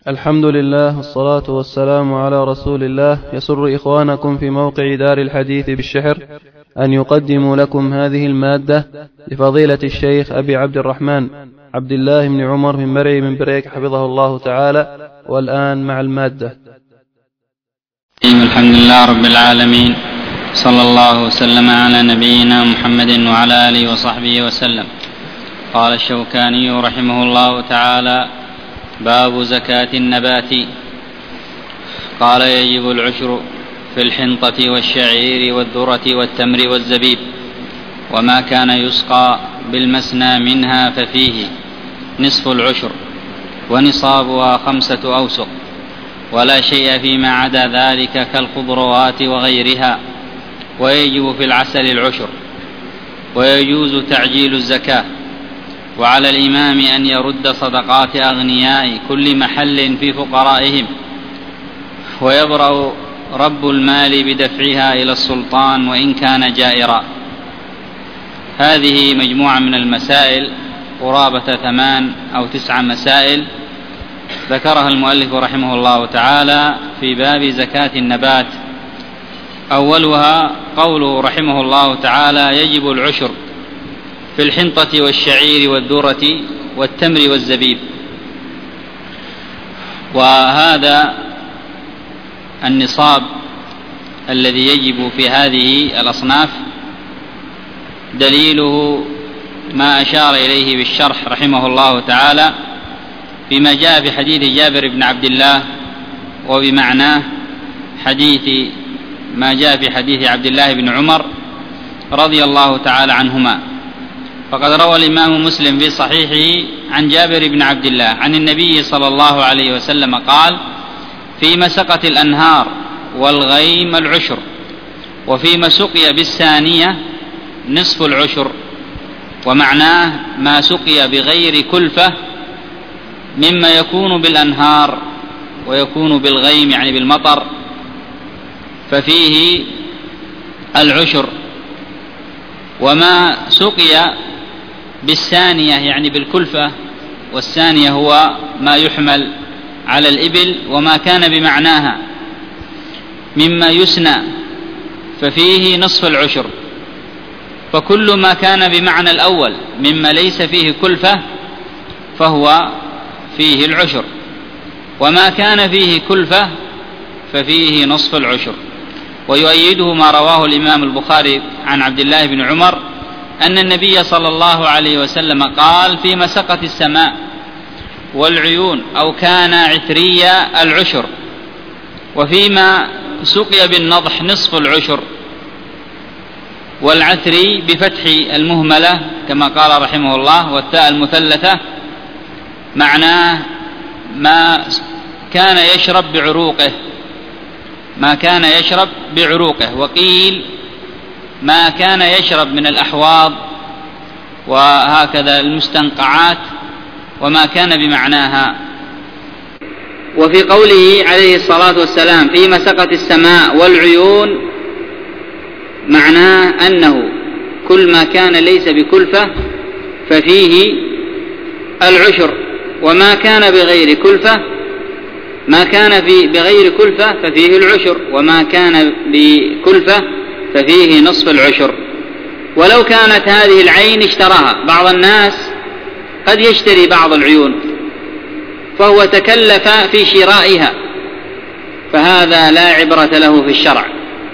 الحمد لله والصلاة والسلام على رسول الله. يسر إخوانكم في موقع دار الحديث بالشحر أن يقدموا لكم هذه المادة لفضيلة الشيخ أبي عبد الرحمن عبد الله بن عمر من مرعي من بريك حفظه الله تعالى. والآن مع المادة. الحمد لله رب العالمين، صلى الله وسلم على نبينا محمد وعلى آله وصحبه وسلم. قال الشوكاني رحمه الله تعالى: باب زكاة النبات. قال: يجب العشر في الحنطة والشعير والذرة والتمر والزبيب، وما كان يسقى بالمسنى منها ففيه نصف العشر، ونصابها 5 أوسق، ولا شيء فيما عدا ذلك كالخضروات وغيرها. ويجب في العسل العشر، ويجوز تعجيل الزكاة. وعلى الإمام أن يرد صدقات أغنياء كل محل في فقرائهم، ويبرأ رب المال بدفعها إلى السلطان وإن كان جائرا. هذه مجموعة من المسائل، قرابة 8 أو 9 مسائل ذكرها المؤلف رحمه الله تعالى في باب زكاة النبات. أولها قوله رحمه الله تعالى: يجب العشر في الحنطة والشعير والذرة والتمر والزبيب. وهذا النصاب الذي يجب في هذه الأصناف دليله ما أشار إليه بالشرح رحمه الله تعالى فيما جاء في حديث جابر بن عبد الله، وبمعناه حديث ما جاء في حديث عبد الله بن عمر رضي الله تعالى عنهما. فقد روى الإمام مسلم في صحيحه عن جابر بن عبد الله عن النبي صلى الله عليه وسلم قال: فيما سقت الأنهار والغيم العشر، وفيما سقي بالثانية نصف العشر. ومعناه ما سقي بغير كلفة مما يكون بالأنهار ويكون بالغيم يعني بالمطر ففيه العشر. وما سقي بالثانية يعني بالكلفة، والثانية هو ما يحمل على الإبل وما كان بمعناها مما يسنى ففيه نصف العشر. فكل ما كان بمعنى الأول مما ليس فيه كلفة فهو فيه العشر، وما كان فيه كلفة ففيه نصف العشر. ويؤيده ما رواه الإمام البخاري عن عبد الله بن عمر أن النبي صلى الله عليه وسلم قال: فيما سقت السماء والعيون أو كان عثريا العشر، وفيما سقي بالنضح نصف العشر. والعثري بفتح المهملة كما قال رحمه الله والتاء المثلثة معناه ما كان يشرب بعروقه، ما كان يشرب بعروقه. وقيل ما كان يشرب من الأحواض وهكذا المستنقعات وما كان بمعناها. وفي قوله عليه الصلاة والسلام: فيما سقت السماء والعيون، معناه أنه كل ما كان ليس بكلفة ففيه العشر، وما كان بغير كلفة ما كان بغير كلفة ففيه العشر، وما كان بكلفة ففيه نصف العشر. ولو كانت هذه العين اشتراها، بعض الناس قد يشتري بعض العيون فهو تكلف في شرائها، فهذا لا عبرة له في الشرع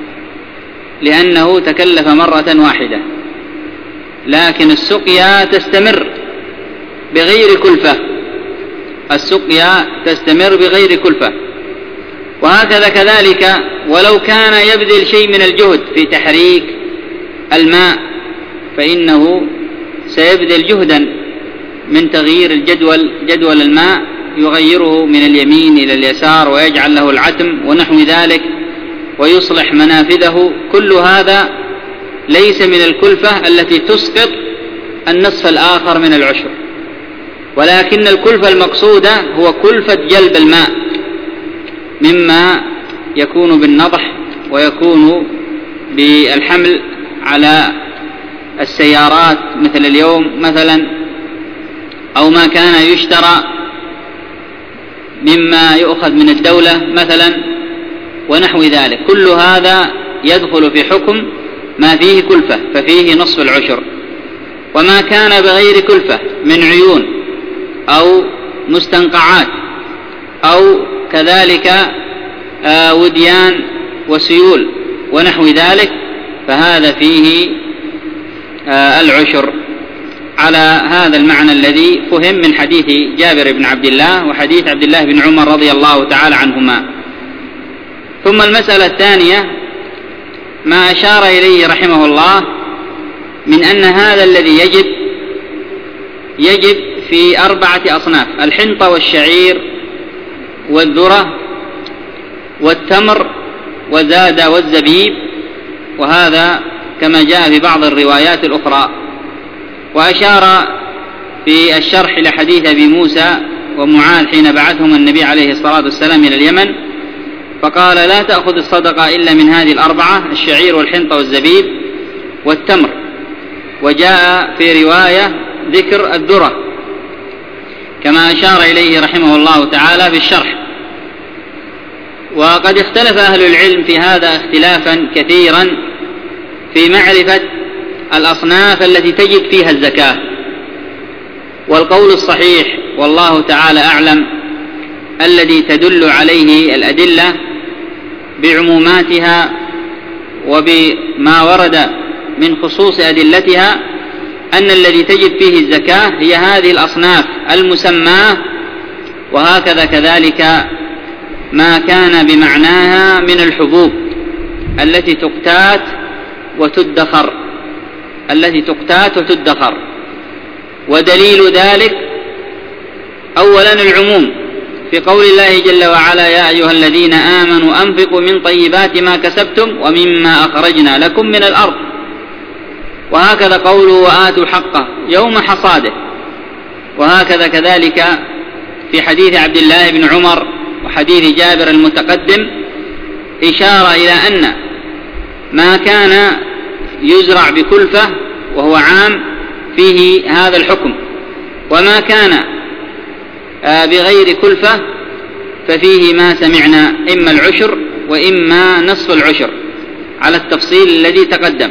لأنه تكلف مرة واحدة. لكن السقيا تستمر بغير كلفة، السقيا تستمر بغير كلفة. وهكذا كذلك ولو كان يبذل شيء من الجهد في تحريك الماء فإنه سيبذل جهدا من تغيير جدول الماء، يغيره من اليمين إلى اليسار ويجعل له العتم ونحو ذلك ويصلح منافذه. كل هذا ليس من الكلفة التي تسقط النصف الآخر من العشر، ولكن الكلفة المقصودة هو كلفة جلب الماء مما يكون بالنضح ويكون بالحمل على السيارات مثل اليوم مثلا، أو ما كان يشترى مما يؤخذ من الدولة مثلا ونحو ذلك، كل هذا يدخل في حكم ما فيه كلفة ففيه نصف العشر. وما كان بغير كلفة من عيون أو مستنقعات أو كذلك وديان وسيول ونحو ذلك فهذا فيه العشر، على هذا المعنى الذي فهم من حديث جابر بن عبد الله وحديث عبد الله بن عمر رضي الله تعالى عنهما. ثم المسألة الثانية ما أشار إليه رحمه الله من أن هذا الذي يجب في 4 أصناف: الحنطة والشعير والذرة والتمر وزاد والزبيب، وهذا كما جاء في بعض الروايات الأخرى. وأشار في الشرح لحديث أبي موسى ومعاذ حين بعثهم النبي عليه الصلاة والسلام إلى اليمن فقال: لا تأخذ الصدقة إلا من هذه 4: الشعير والحنطة والزبيب والتمر. وجاء في رواية ذكر الذرة كما أشار إليه رحمه الله تعالى في الشرح. وقد اختلف أهل العلم في هذا اختلافا كثيرا في معرفة الأصناف التي تجب فيها الزكاة، والقول الصحيح والله تعالى أعلم الذي تدل عليه الأدلة بعموماتها وبما ورد من خصوص أدلتها أن الذي تجب فيه الزكاة هي هذه الأصناف المسماة، وهكذا كذلك ما كان بمعناها من الحبوب التي تقتات وتدخر. ودليل ذلك أولا العموم في قول الله جل وعلا: يا أيها الذين آمنوا أنفقوا من طيبات ما كسبتم ومما أخرجنا لكم من الأرض. وهكذا قوله: وآتوا حقه يوم حصاده. وهكذا كذلك في حديث عبد الله بن عمر وحديث جابر المتقدم إشارة إلى أن ما كان يزرع بكلفة وهو عام فيه هذا الحكم، وما كان بغير كلفة ففيه ما سمعنا إما العشر وإما نصف العشر على التفصيل الذي تقدم.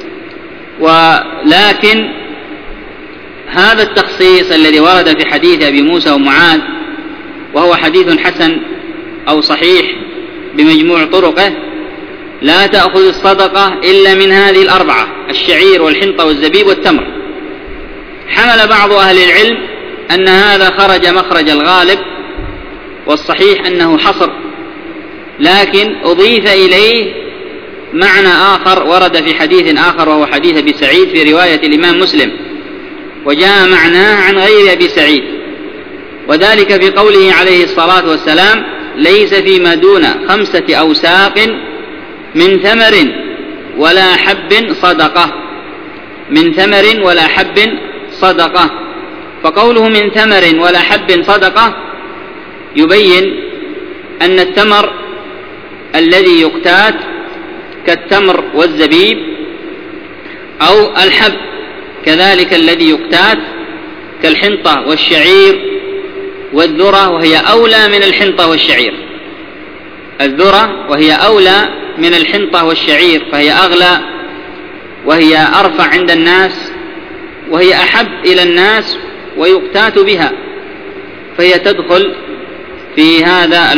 ولكن هذا التخصيص الذي ورد في حديث أبي موسى ومعاذ وهو حديث حسن أو صحيح بمجموع طرقه: لا تأخذ الصدقة إلا من هذه 4: الشعير والحنطة والزبيب والتمر، حمل بعض أهل العلم أن هذا خرج مخرج الغالب، والصحيح أنه حصر، لكن أضيف إليه معنى آخر ورد في حديث آخر وهو حديث أبي سعيد في رواية الإمام مسلم، وجاء معناه عن غير أبي سعيد، وذلك في قوله عليه الصلاة والسلام: ليس فيما دون 5 أوساق من ثمر ولا حب صدقة. من ثمر ولا حب صدقة. فقوله من ثمر ولا حب صدقة يبين أن الثمر الذي يقتات كالتمر والزبيب، أو الحب كذلك الذي يقتات كالحنطة والشعير والذرة، وهي أولى من الحنطة والشعير. الذرة وهي أولى من الحنطة والشعير، فهي أغلى وهي أرفع عند الناس وهي أحب إلى الناس ويقتات بها، فهي تدخل في هذا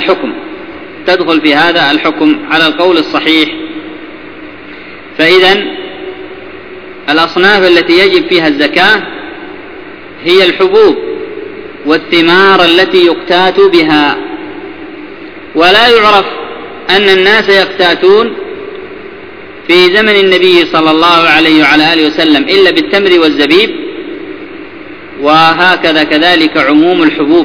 الحكم على القول الصحيح. فإذن الأصناف التي يجب فيها الزكاة هي الحبوب والثمار التي يقتات بها. ولا يعرف أن الناس يقتاتون في زمن النبي صلى الله عليه وعلى آله وسلم إلا بالتمر والزبيب، وهكذا كذلك عموم الحبوب،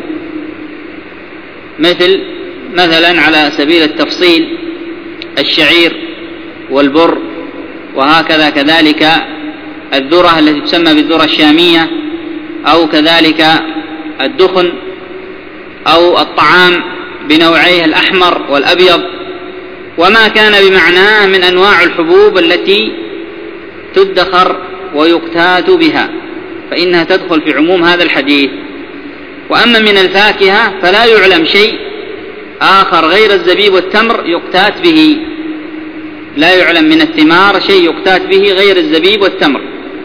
مثلا على سبيل التفصيل الشعير والبر، وهكذا كذلك الذرة التي تسمى بالذرة الشامية، أو كذلك الدخن أو الطعام بنوعيه الأحمر والأبيض، وما كان بمعناه من أنواع الحبوب التي تدخر ويقتات بها، فإنها تدخل في عموم هذا الحديث. وأما من الفاكهة فلا يعلم شيء آخر غير الزبيب والتمر يقتات به، لا يعلم من الثمار شيء يقتات به غير الزبيب والتمر.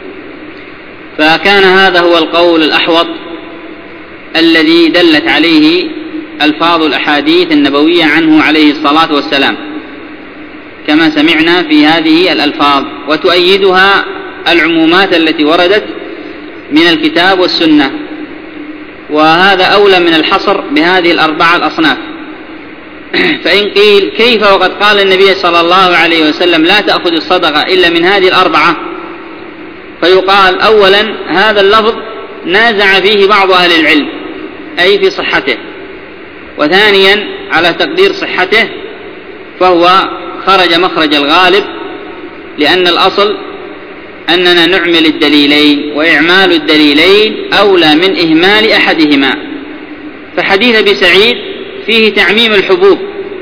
فكان هذا هو القول الأحوط الذي دلت عليه ألفاظ الأحاديث النبوية عنه عليه الصلاة والسلام كما سمعنا في هذه الألفاظ، وتؤيدها العمومات التي وردت من الكتاب والسنة. وهذا أولى من الحصر بهذه الأربعة الأصناف. فإن قيل كيف وقد قال النبي صلى الله عليه وسلم لا تأخذ الصدقة إلا من هذه الأربعة، فيقال أولا هذا اللفظ نازع فيه بعض أهل العلم أي في صحته، وثانيا على تقدير صحته فهو خرج مخرج الغالب، لأن الأصل أننا نعمل الدليلين، وإعمال الدليلين أولى من إهمال أحدهما. فحديث أبي سعيد فيه تعميم الحبوب،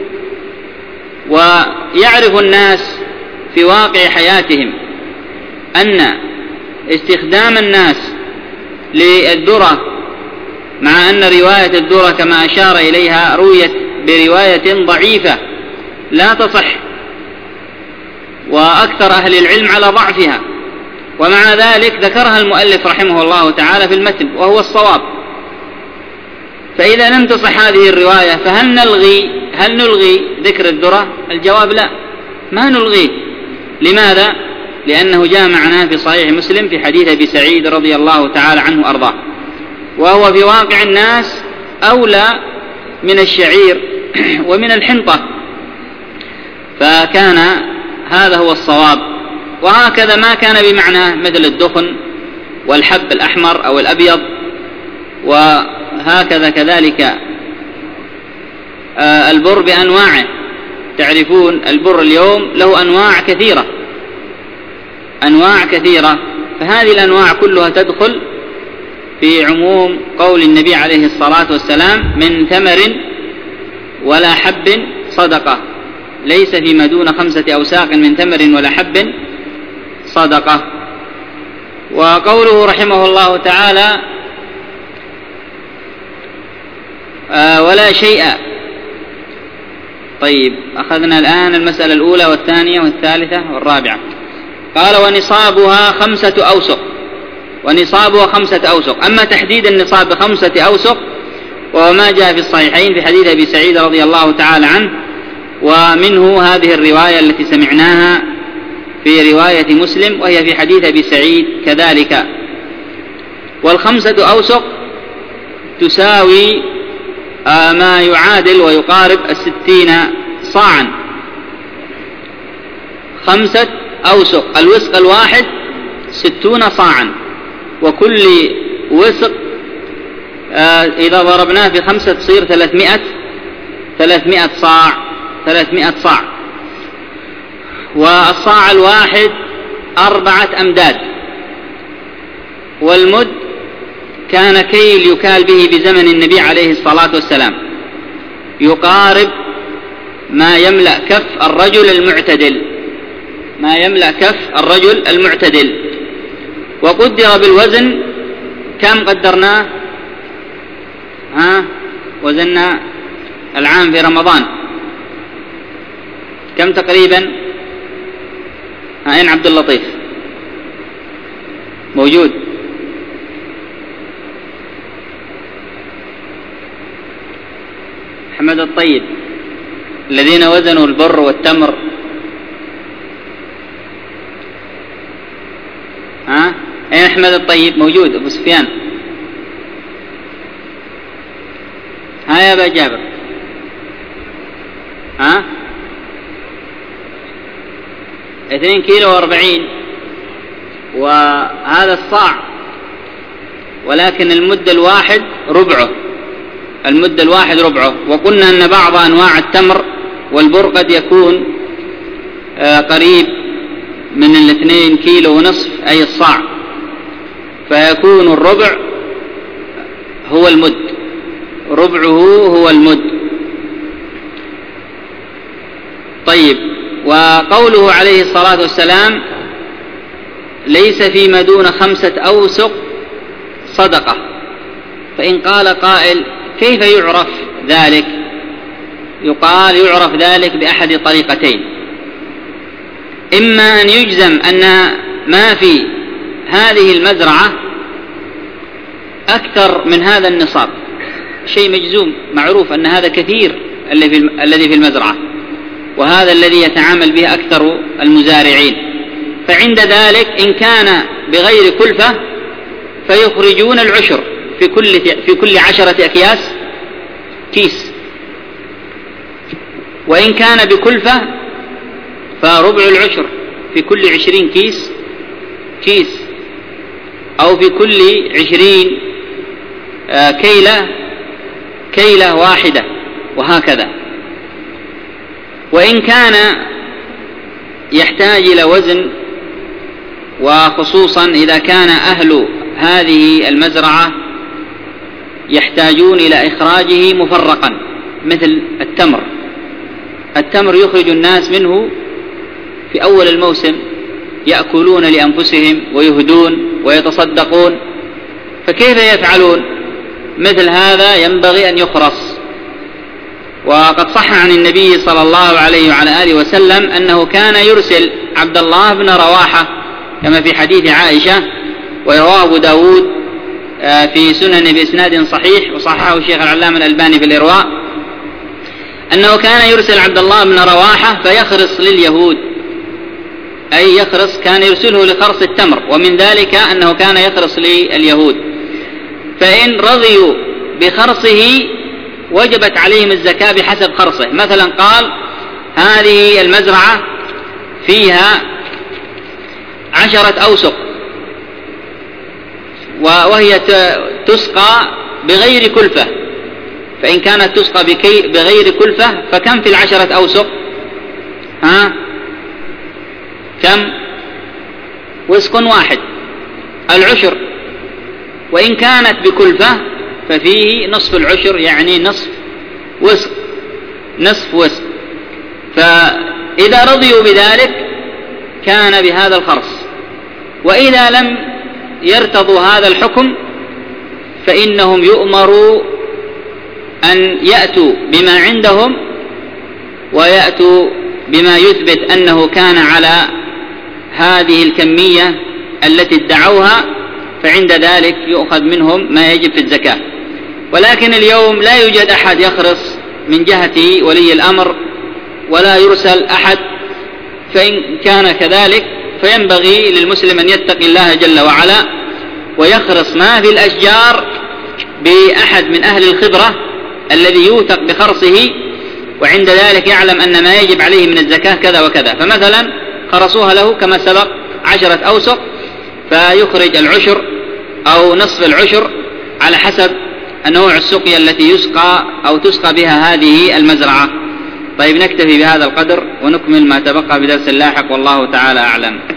ويعرف الناس في واقع حياتهم أن استخدام الناس للذرة، مع أن رواية الذرة كما أشار إليها رويت برواية ضعيفة لا تصح، وأكثر أهل العلم على ضعفها، ومع ذلك ذكرها المؤلف رحمه الله تعالى في المتن وهو الصواب. فإذا لم تصح هذه الرواية فهل نلغي ذكر الذرة؟ الجواب لا، ما نلغيه. لماذا؟ لأنه جاء معنا في صحيح مسلم في حديث أبي سعيد رضي الله تعالى عنه أرضاه، وهو في واقع الناس أولى من الشعير ومن الحنطة، فكان هذا هو الصواب. وهكذا ما كان بمعنى مثل الدخن والحب الأحمر أو الأبيض، وهكذا كذلك البر بأنواعه. تعرفون البر اليوم له أنواع كثيرة، فهذه الأنواع كلها تدخل في عموم قول النبي عليه الصلاة والسلام من ثمر ولا حب صدقة، ليس فيما دون 5 أوساق من ثمر ولا حب صدقة. وقوله رحمه الله تعالى ولا شيء. طيب، أخذنا الآن المسألة الأولى والثانية والثالثة والرابعة. قال ونصابها 5 أوسق، ونصابها 5 أوسق. أما تحديد النصاب ب5 أوسق وهو ما جاء في الصحيحين في حديث أبي سعيد رضي الله تعالى عنه، ومنه هذه الرواية التي سمعناها في رواية مسلم وهي في حديث أبي سعيد كذلك. وال5 أوسق تساوي ما يعادل ويقارب 60 صاعا. 5 أوسق، الوسق الواحد 60 صاعا، وكل وسق إذا ضربناه في 5 تصير 300 صاع. والصاع الواحد 4 أمداد. والمد كان كيل يكال به بزمن النبي عليه الصلاة والسلام، يقارب ما يملأ كف الرجل المعتدل. وقدر بالوزن كم قدرناه؟ وزننا العام في رمضان كم تقريبا؟ أين عبد اللطيف؟ موجود. محمد الطيب، الذين وزنوا البر والتمر. أين أحمد الطيب؟ موجود. أبو سفيان، يا أبا جابر. 2 كيلو و40، وهذا الصاع، ولكن المد الواحد ربعه. وقلنا أن بعض أنواع التمر والبر قد يكون قريب من 2 كيلو ونصف أي الصاع، فيكون الربع هو المد، ربعه هو المد. طيب، وقوله عليه الصلاة والسلام ليس فيما دون 5 أوسق صدقة، فإن قال قائل كيف يعرف ذلك؟ يقال يعرف ذلك بأحد طريقتين: إما أن يجزم أن ما في هذه المزرعة أكثر من هذا النصاب، شيء مجزوم معروف أن هذا كثير الذي في المزرعة، وهذا الذي يتعامل به أكثر المزارعين، فعند ذلك إن كان بغير كلفة فيخرجون العشر في كل 10 أكياس كيس، وإن كان بكلفة فربع العشر في كل 20 كيس، أو في كل 20 كيلة واحدة، وهكذا. وإن كان يحتاج إلى وزن، وخصوصا إذا كان أهل هذه المزرعة يحتاجون إلى إخراجه مفرقا، مثل التمر يخرج الناس منه في أول الموسم، يأكلون لأنفسهم ويهدون ويتصدقون، فكيف يفعلون؟ مثل هذا ينبغي أن يخرص. وقد صح عن النبي صلى الله عليه وعلى آله وسلم أنه كان يرسل عبد الله بن رواحة كما في حديث عائشة، ورواه أبو داود في سنن بإسناد صحيح، وصححه الشيخ العلامة الألباني في الإرواء، أنه كان يرسل عبد الله بن رواحة فيخرص لليهود، أي كان يرسله لخرص التمر، ومن ذلك أنه كان يخرص لليهود، فإن رضيوا بخرصه وجبت عليهم الزكاة بحسب خرصه. مثلا قال هذه المزرعة فيها 10 أوسق، وهي تسقى بغير كلفة، فإن كانت تسقى بغير كلفة فكم في 10 أوسق؟ كم؟ وسق واحد، العشر. وإن كانت بكلفة ففيه نصف العشر، يعني نصف وسق. فإذا رضيوا بذلك كان بهذا الخرص، وإذا لم يرتضوا هذا الحكم فإنهم يؤمروا أن يأتوا بما عندهم ويأتوا بما يثبت أنه كان على هذه الكمية التي ادعوها، فعند ذلك يؤخذ منهم ما يجب في الزكاة. ولكن اليوم لا يوجد أحد يخرص من جهة ولي الأمر، ولا يرسل أحد، فإن كان كذلك فينبغي للمسلم أن يتقي الله جل وعلا ويخرص ما في الأشجار بأحد من أهل الخبرة الذي يوثق بخرصه، وعند ذلك يعلم أن ما يجب عليه من الزكاة كذا وكذا. فمثلا خرصوها له كما سبق 10 أوسق، فيخرج العشر أو نصف العشر على حسب نوع السقيا التي يسقى أو تسقى بها هذه المزرعة. طيب، نكتفي بهذا القدر ونكمل ما تبقى بدرس لاحق، والله تعالى أعلم.